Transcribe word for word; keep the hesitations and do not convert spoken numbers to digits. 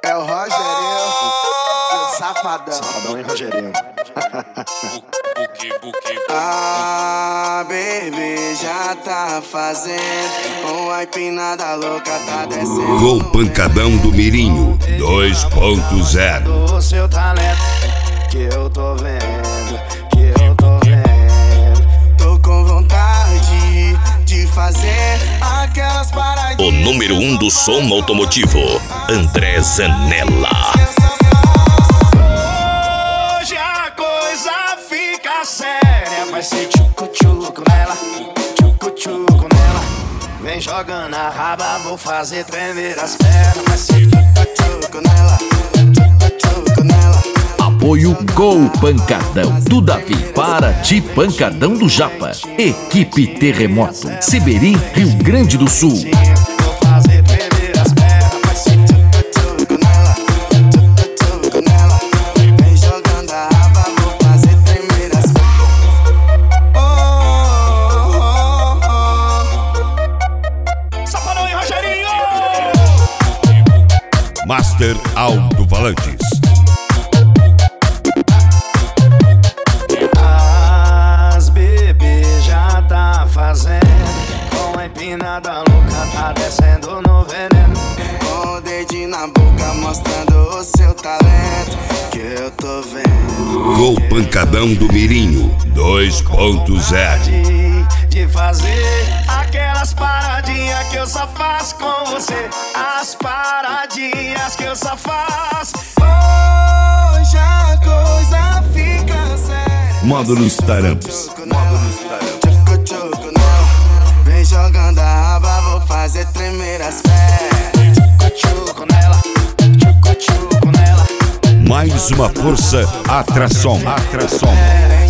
É o Rogerinho, o safadão. Safadão e Rogerinho. Ah, baby, já tá fazendo uma empinada louca, tá descendo. Gol Pancadão do Mirinho dois ponto zero. O seu talento que eu tô vendo, que eu tô vendo. Tô com vontade de fazer aquelas paradinhas. O número um do som automotivo, André Zanella. Hoje a coisa fica séria, vai ser tchucu-tchucu nela, tchucu-tchucu nela. Vem jogando a raba, vou fazer tremer as pernas, vai ser tchucu-tchucu nela, tchucu-tchucu nela. Apoio Gol Pancadão do Davi, Paraty Pancadão do Japa, Equipe Terremoto, Seberim, Rio Grande do Sul. Vou fazer tremer as pernas, vai ser Tchucu nela, tchucu nela. Vem jogando a raba, vou fazer tremer as pernas. Oh, oh, oh. Safadão e Rogerinho! Master Alto-Falantes. As bebês já tá fazendo, com a empinada louca tá descendo no veneno. Com o dedinho na boca mostrando o seu talento, que eu tô vendo. Gol Pancadão do Mirinho dois ponto zero. De, de fazer aquelas paradinhas que eu só faço com você. As paradinhas que eu só faço. Hoje a coisa fica séria. Módulos Taramps. Tchucu-tchucu nela. Vem jogando a raba, vou fazer tremer as pernas. Tchucu-tchucu nela, tchucu-tchucu nela. Mais uma força, Atração. Atração. Vem